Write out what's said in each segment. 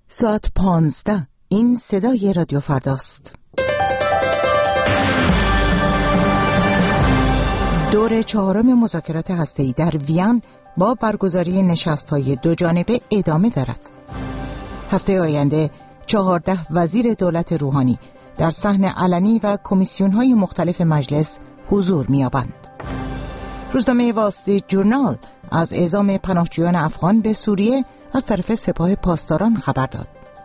ساعت 15. این صدای رادیو فرداست. دور چهارم مذاکرات هسته‌ای در وین با برگزاری نشست‌های دوجانبه ادامه دارد. هفته آینده 14 وزیر دولت روحانی در صحن علنی و کمیسیون‌های مختلف مجلس حضور می‌یابند. روزنامه وال استریت جورنال از اعزام پناهجویان افغان به سوریه از طرف سپاه پاسداران خبر داد.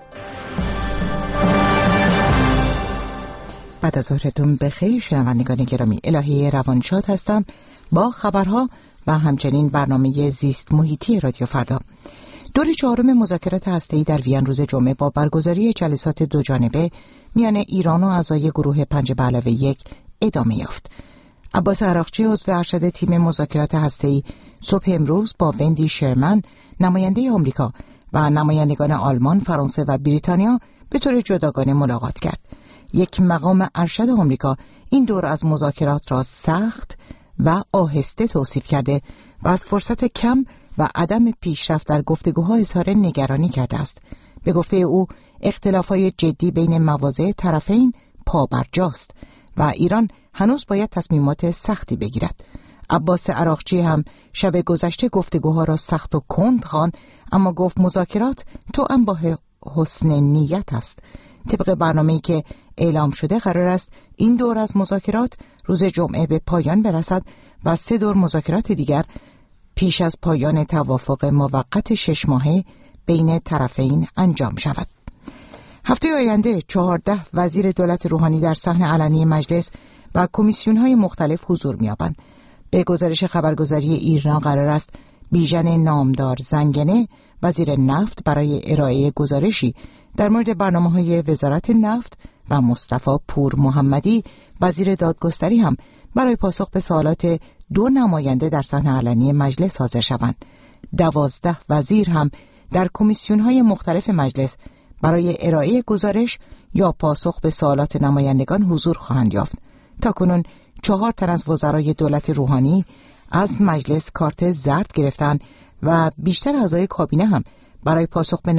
بعد از ظهرتون بخیر شنوندگان گرامی، الهی روانشاد هستم با خبرها و همچنین برنامه زیست محیطی رادیو فردا. دور چهارم مذاکرات هسته‌ای در وین روز جمعه با برگزاری جلسات دوجانبه میان ایران و اعضای گروه 5+1 ادامه یافت. عباس عراقچی عضو ارشد تیم مذاکرات هسته‌ای صبح امروز با وندی شرمن نماینده آمریکا و نمایندگان آلمان، فرانسه و بریتانیا به طور جداگانه ملاقات کرد. یک مقام ارشد آمریکا این دور از مذاکرات را سخت و آهسته توصیف کرده و از فرصت کم و عدم پیشرفت در گفتگوها اظهار نگرانی کرده است. به گفته او اختلافات جدی بین مواضع طرفین پابرجاست و ایران هنوز باید تصمیمات سختی بگیرد. عباس عراقچی هم شب گذشته گفتگوها را سخت و کند خواند، اما گفت مذاکرات توأم با حسن نیت است. طبق برنامه‌ای که اعلام شده قرار است این دور از مذاکرات روز جمعه به پایان برسد و 3 دور مذاکرات دیگر پیش از پایان توافق موقت 6 ماهه بین طرفین انجام شود. هفته آینده 14 وزیر دولت روحانی در صحن علنی مجلس و کمیسیون‌های مختلف حضور می‌یابند. به گزارش خبرگزاری ایرنا قرار است بیژن نامدار زنگنه وزیر نفت برای ارائه گزارشی در مورد برنامه‌های وزارت نفت و مصطفی پور محمدی وزیر دادگستری هم برای پاسخ به سوالات 2 نماینده در صحن علنی مجلس حاضر شوند. 12 وزیر هم در کمیسیون‌های مختلف مجلس برای ارائه گزارش یا پاسخ به سوالات نمایندگان حضور خواهند یافت. تاکنون 4 تن از وزرای دولت روحانی از مجلس کارت زرد گرفتند و بیشتر اعضای کابینه هم برای پاسخ به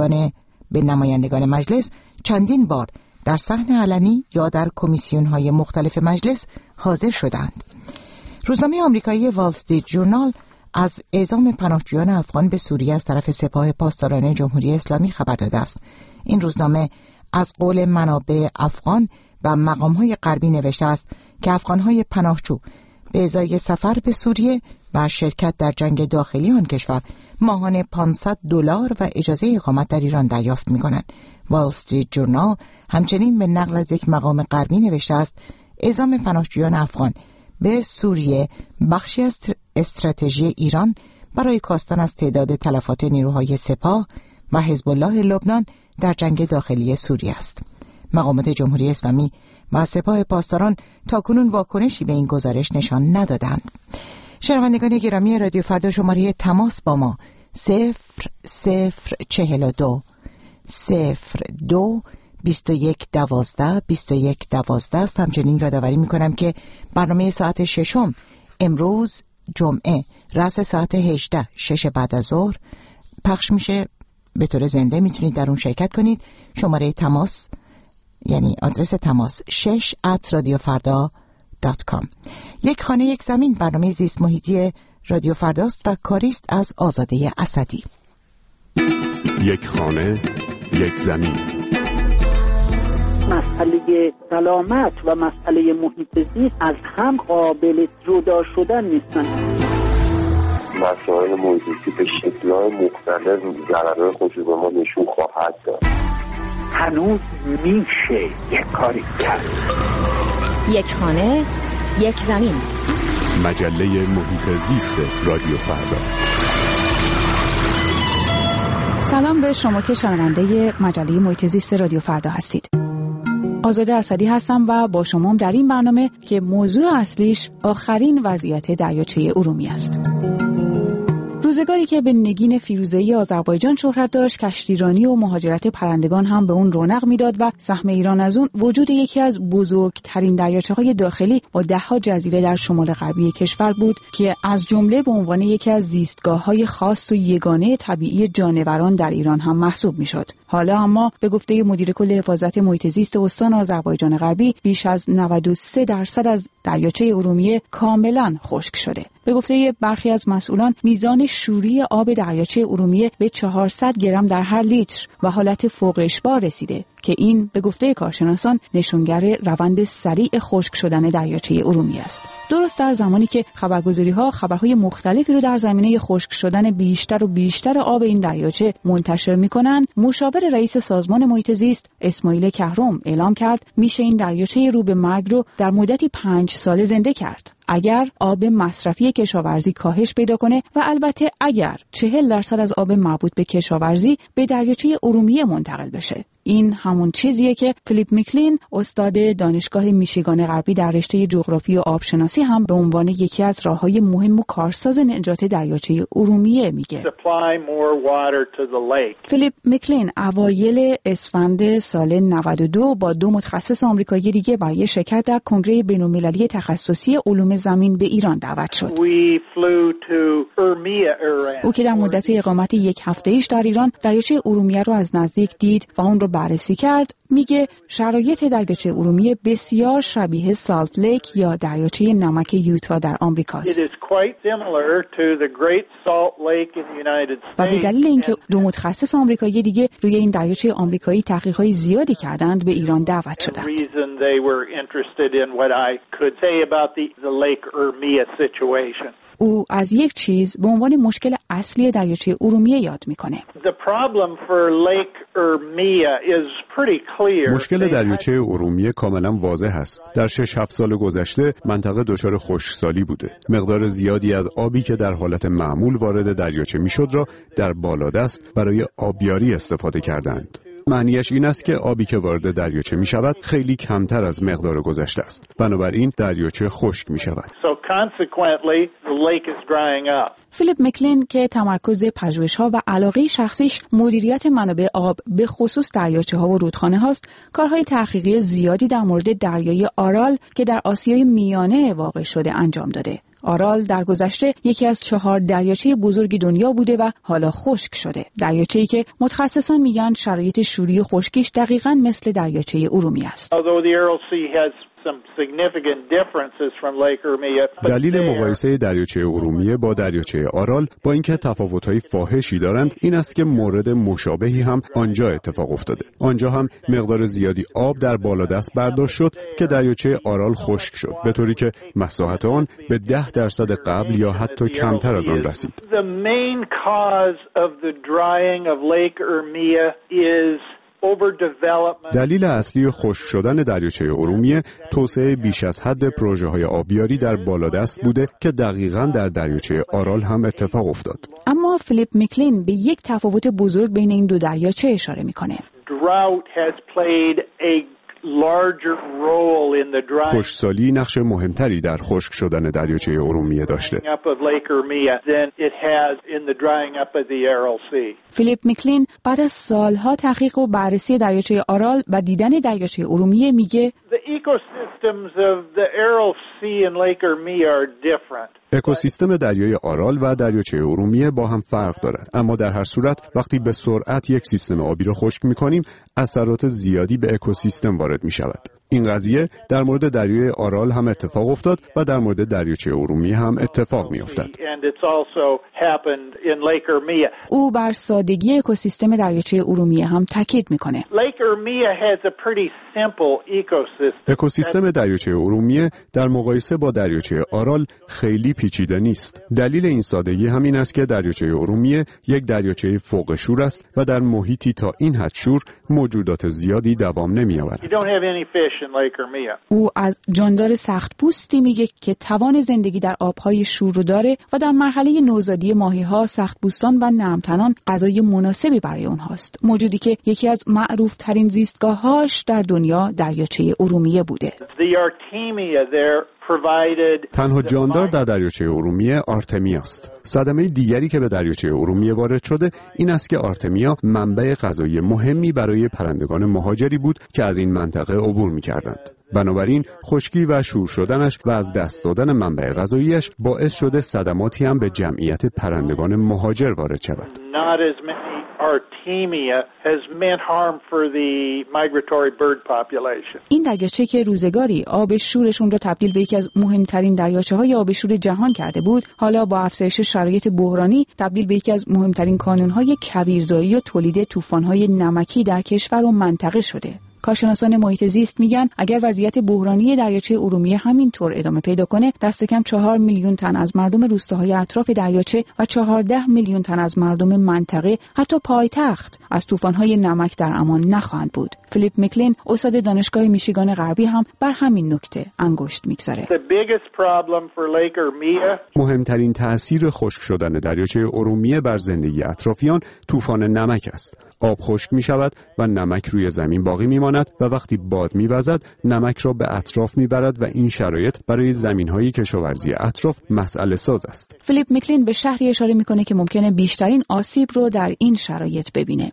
نمایندگان مجلس چندین بار در صحن علنی یا در کمیسیون‌های مختلف مجلس حاضر شدند. روزنامه آمریکایی وال استریت جورنال از اعزام پناهجویان افغان به سوریه از طرف سپاه پاسداران جمهوری اسلامی خبر داده است. این روزنامه از قول منابع افغان و مقام‌های غربی نوشته است که افغان‌های پناهجو به ازای سفر به سوریه و شرکت در جنگ داخلی آن کشور ماهانه $500 و اجازه اقامت در ایران دریافت می‌کنند. وال استریت جورنال همچنین به نقل از یک مقام غربی نوشته است اعزام پناهجویان افغان به سوریه بخشی از استراتژی ایران برای کاستن از تعداد تلفات نیروهای سپاه و حزب الله لبنان در جنگ داخلی سوریه است. مقامات جمهوری اسلامی و سپاه پاسداران تاکنون واکنشی به این گزارش نشان ندادند. شنوندگان گرامی رادیو فردا، شماره تماس با ما 0042 02 2112 2112 است. همچنین یادآوری میکنم که برنامه ساعت 6 امروز جمعه رأس ساعت 18 6 بعد از ظهر پخش میشه به طور زنده. میتونید در اون شرکت کنید. شماره تماس یعنی آدرس تماس 6@radiofarda.com. یک خانه یک زمین، برنامه زیست محیطی رادیو فرداست و کاریست از آزاده اسدی. یک خانه یک زمین. مسئله سلامت و مسئله محیط زیست از هم قابل جدا شدن نیستن. مسائل محیط زیستی به شکل‌های مختلف ضررهای خودش به ما نشون خواهد داد. هنوز میشه یک کاری کرد. یک خانه یک زمین، مجله محیط زیست رادیو فردا. سلام به شما که شنونده مجله محیط زیست رادیو فردا هستید. آزاده اسدی هستم و با شما در این برنامه که موضوع اصلیش آخرین وضعیت دریاچه ارومیه است. روزگاری که به نگین فیروزه‌ای آذربایجان شهرت داشت، کشتیرانی و مهاجرت پرندگان هم به اون رونق میداد و سهم ایران از اون وجود یکی از بزرگترین دریاچه‌های داخلی با ده‌ها جزیره در شمال غربی کشور بود که از جمله به عنوان یکی از زیستگاه‌های خاص و یگانه طبیعی جانوران در ایران هم محسوب میشد. حالا اما به گفته مدیر کل حفاظت محیط زیست استان آذربایجان غربی، بیش از 93% از دریاچه ارومیه کاملا خشک شده. به گفته برخی از مسئولان، میزان شوری آب دریاچه ارومیه به 400 گرم در هر لیتر و حالت فوق اشباع رسیده که این به گفته کارشناسان نشانگر روند سریع خشک شدن دریاچه ارومیه است. درست در زمانی که خبرگزاری‌ها خبرهای مختلفی رو در زمینه خشک شدن بیشتر و بیشتر آب این دریاچه منتشر می‌کنند، مشاور رئیس سازمان محیط زیست اسماعیل کهرم اعلام کرد میشه این دریاچه رو به مرگ رو در مدتی 5 ساله زنده کرد اگر آب مصرفی کشاورزی کاهش پیدا کنه و البته اگر 40% از آب مربوط به کشاورزی به دریاچه ارومیه منتقل بشه. این همون چیزیه که فیلیپ میکلین، استاد دانشگاه میشیگان غربی در رشته جغرافی و آبشناسی، هم به عنوان یکی از راههای مهم و کارساز نجات دریاچه ارومیه میگه. فیلیپ میکلین اوایل اسفند سال 92 با 2 متخصص آمریکایی دیگه برای شرکت در کنگره بین‌المللی تخصصی علوم زمین به ایران دعوت شد. او که در مدت اقامت 1 هفته‌ایش در ایران دریاچه ارومیه رو از نزدیک دید و اون رو بررسی کرد، میگه شرایط دریاچه ارومیه بسیار شبیه سالت لیک یا دریاچه نمک یوتا در آمریکاست. و به دلیل اینکه 2 متخصص آمریکایی دیگه روی این دریاچه آمریکایی تحقیقات زیادی کردند، به ایران دعوت شدند. او از یک چیز به عنوان مشکل اصلی دریاچه ارومیه یاد میکنه. مشکل دریاچه ارومیه کاملا واضح است. در 6-7 سال گذشته منطقه دچار خشکسالی بوده. مقدار زیادی از آبی که در حالت معمول وارد دریاچه میشد را در بالادست برای آبیاری استفاده کردند. معنیش این است که آبی که وارد دریاچه می شود خیلی کمتر از مقدار گذشته است. بنابراین دریاچه خشک می شود. فیلیپ میکلین که تمرکز پژوهش‌ها و علاقه شخصیش مدیریت منابع آب به خصوص دریاچه‌ها و رودخانه هاست، کارهای تحقیقی زیادی در مورد دریای آرال که در آسیای میانه واقع شده انجام داده. آرال در گذشته یکی از 4 دریاچه بزرگ دنیا بوده و حالا خشک شده. دریاچه‌ای که متخصصان میگن شرایط شوری و خشکیش دقیقاً مثل دریاچه ارومیه است. دلیل مقایسه دریاچه ارومیه با دریاچه آرال با اینکه تفاوت‌های فاحشی دارند این است که مورد مشابهی هم آنجا اتفاق افتاده. آنجا هم مقدار زیادی آب در بالادست برداشت شد که دریاچه آرال خشک شد، به طوری که مساحت آن به 10% قبل یا حتی کمتر از آن رسید. دلیل اصلی خشک شدن دریاچه ارومیه توسعه بیش از حد پروژه‌های آبیاری در بالادست بوده که دقیقاً در دریاچه آرال هم اتفاق افتاد. اما فیلیپ میکلین به یک تفاوت بزرگ بین این 2 دریاچه اشاره میکنه. خشکسالی نقش مهمتری در خشک شدن دریاچه ارومیه داشته. فیلیپ میکلین بعد از سالها تحقیق و بررسی دریاچه آرال و دیدن دریاچه ارومیه میگه اکوسیستم دریای آرال و دریاچه ارومیه با هم فرق دارد، اما در هر صورت وقتی به سرعت یک سیستم آبی را خشک می‌کنیم اثرات زیادی به اکوسیستم وارد می‌شود. این قضیه در مورد دریای آرال هم اتفاق افتاد و در مورد دریاچه ارومیه هم اتفاق می‌افتد. او بر سادگی اکوسیستم دریاچه ارومیه هم تاکید می‌کنه. اکوسیستم دریاچه ارومیه در مقایسه با دریاچه آرال خیلی پیچیده نیست. دلیل این سادگی همین است که دریاچه ارومیه یک دریاچه فوق شور است و در محیطی تا این حد شور موجودات زیادی دوام نمی‌آورد. او از جاندار سخت‌پوستی میگه که توان زندگی در آب‌های شور رو داره و در مرحله نوزادی ماهی‌ها سخت‌پوستان و نرم‌تنان غذای مناسبی برای اونهاست. موجودی که یکی از معروف‌ترین زیستگاه‌هاش در دنیا دریاچه ارومیه بوده. تنها جاندار در دریاچه ارومیه آرتمیا است. صدمه دیگری که به دریاچه ارومیه وارد شده این است که آرتمیا منبع غذایی مهمی برای پرندگان مهاجری بود که از این منطقه عبور می‌کردند. بنابراین خشکی و شور شدنش و از دست دادن منبع غذاییش باعث شده صدماتی هم به جمعیت پرندگان مهاجر وارد شود. این دریاچه که روزگاری آب شورشون را تبدیل به یکی از مهمترین دریاچه‌های آب شور جهان کرده بود، حالا با افزایش شرایط بحرانی تبدیل به یکی از مهمترین کانون‌های کبیرزایی و تولید طوفان‌های نمکی در کشور و منطقه شده. کارشناسان محیط زیست میگن اگر وضعیت بحرانی دریاچه ارومیه همینطور ادامه پیدا کنه، دست کم 4 میلیون تن از مردم روستاهای اطراف دریاچه و 14 میلیون تن از مردم منطقه، حتی پایتخت، از طوفان‌های نمک در امان نخواهند بود. فیلیپ میکلین، استاد دانشگاه میشیگان غربی، هم بر همین نکته انگشت میگذاره. مهمترین تأثیر خشک شدن دریاچه ارومیه بر زندگی اطرافیان طوفان نمک است. آب خشک می شود و نمک روی زمین باقی می ماند و وقتی باد می وزد نمک را به اطراف می برد و این شرایط برای زمین‌های کشاورزی اطراف مسئله ساز است. فیلیپ میکلین به شهری اشاره می کنه که ممکنه بیشترین آسیب رو در این شرایط ببینه.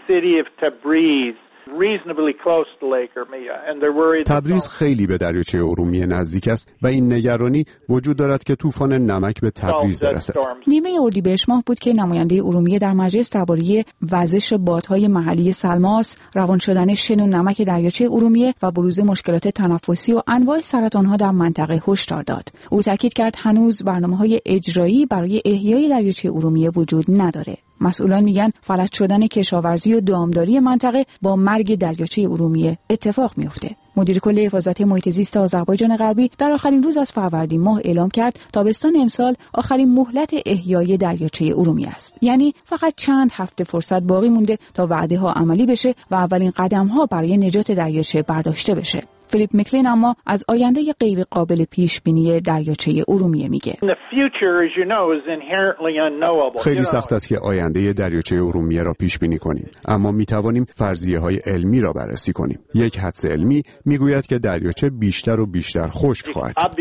تبریز خیلی به دریاچه ارومیه نزدیک است و این نگرانی وجود دارد که طوفان نمک به تبریز برسد. نیمه اردیبهشت ماه بود که نماینده ارومیه در مجلس درباره وزش بادهای محلی سلماس، روان شدن شن و نمک دریاچه ارومیه و بروز مشکلات تنفسی و انواع سرطان‌ها در منطقه هشدار داد. او تاکید کرد هنوز برنامه‌های اجرایی برای احیای دریاچه ارومیه وجود نداره. مسئولان میگن فلج شدن کشاورزی و دامداری منطقه با مرگ دریاچه ارومیه اتفاق میفته. مدیر کل حفاظت محیط زیست آذربایجان غربی در آخرین روز از فروردین ماه اعلام کرد تابستان امسال آخرین مهلت احیای دریاچه ارومیه است. یعنی فقط چند هفته فرصت باقی مونده تا وعده ها عملی بشه و اولین قدم ها برای نجات دریاچه برداشته بشه. فیلیپ میکلین اما از آینده غیر قابل پیش بینی دریاچه ارومیه میگه. خیلی سخت است که آینده دریاچه ارومیه را پیش بینی کنیم، اما می توانیم فرضیه‌های علمی را بررسی کنیم. یک حدس علمی میگوید که دریاچه بیشتر و بیشتر خشک خواهد شد.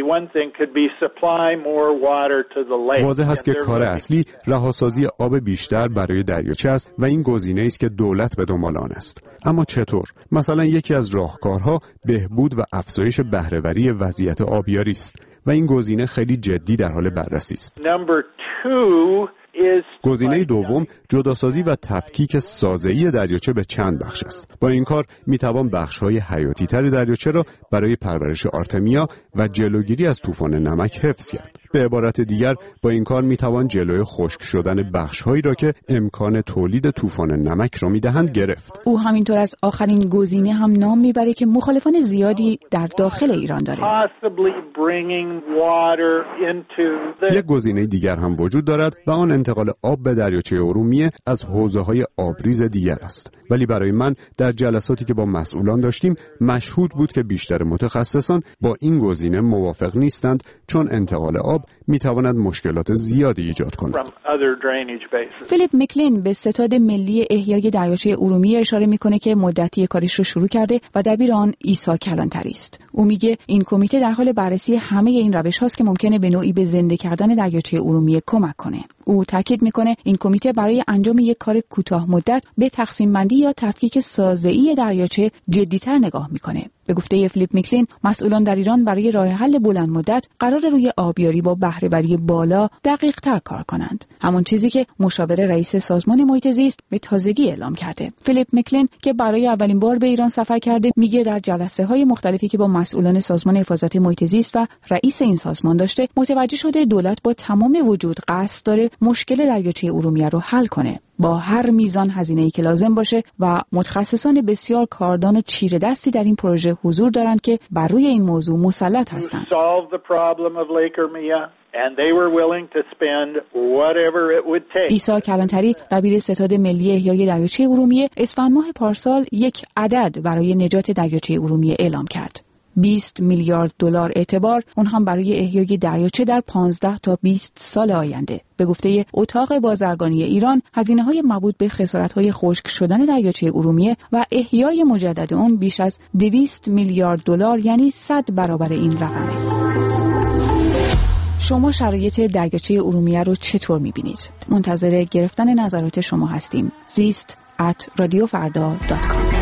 واضح است که کار اصلی رهاسازی آب بیشتر برای دریاچه است و این گزینه‌ای است که دولت به دنبال آن است. اما چطور؟ مثلا یکی از راهکارها بهبود و افزایش بهره‌وری وضعیت آبیاری است و این گزینه خیلی جدی در حال بررسی است. گزینه دوم جداسازی و تفکیک سازه‌ای دریاچه به چند بخش است. با این کار میتوان بخش‌های حیاتی تر دریاچه را برای پرورش آرتمیا و جلوگیری از طوفان نمک حفظ کرد. به عبارت دیگر با این کار میتوان جلوی خشک شدن بخش‌هایی را که امکان تولید طوفان نمک را میدهند گرفت. او همینطور از آخرین گزینه هم نام میبره که مخالفان زیادی در داخل ایران داره. یک گزینه دیگر هم وجود دارد و آن انتقال آب به دریاچه ارومیه از حوضه‌های آبریز دیگر است. ولی برای من در جلساتی که با مسئولان داشتیم مشهود بود که بیشتر متخصصان با این گزینه موافق نیستند، چون انتقال آب میتواند مشکلات زیادی ایجاد کند. فیلیپ میکلین به ستاد ملی احیای دریاچه ارومیه اشاره میکنه که مدتی کارش رو شروع کرده و دبیر آن عیسی کلانتری است. او میگه این کمیته در حال بررسی همه این روش هاست که ممکنه به نوعی به زنده کردن دریاچه ارومیه کمک کنه. او تاکید میکنه این کمیته برای انجام یک کار کوتاه مدت به تقسیم بندی یا تفکیک سازه‌ای دریاچه جدی‌تر نگاه میکنه. به گفته فیلیپ میکلین، مسئولان در ایران برای راه حل بلند مدت قرار روی آبیاری با بهره‌وری بالا دقیق‌تر کار کنند. همون چیزی که مشاور رئیس سازمان محیط زیست به تازگی اعلام کرده. فیلیپ میکلین که برای اولین بار به ایران سفر کرده، میگه در جلسه‌های مختلفی که با مسئولان سازمان حفاظت محیط زیست و رئیس این سازمان داشته، متوجه شده دولت با تمام وجود قصد داره مشکل دریاچه ارومیه رو حل کنه، با هر میزان هزینه‌ای که لازم باشه، و متخصصان بسیار کاردان و چیره دستی در این پروژه حضور دارند که بر روی این موضوع مسلط هستند. عیسی کلانتری دبیر ستاد ملی احیای دریاچه ارومیه اسفند ماه پارسال یک عدد برای نجات دریاچه ارومیه اعلام کرد. 20 میلیارد دلار اعتبار، اون هم برای احیای دریاچه در 15 تا 20 سال آینده. به گفته اتاق بازرگانی ایران، هزینه‌های مربوط به خسارت‌های خشک شدن دریاچه ارومیه و احیای مجدد اون بیش از 200 میلیارد دلار، یعنی 100 برابر این رقمه. شما شرایط دریاچه ارومیه رو چطور می‌بینید؟ منتظر گرفتن نظرات شما هستیم. زیست@radiofarda.com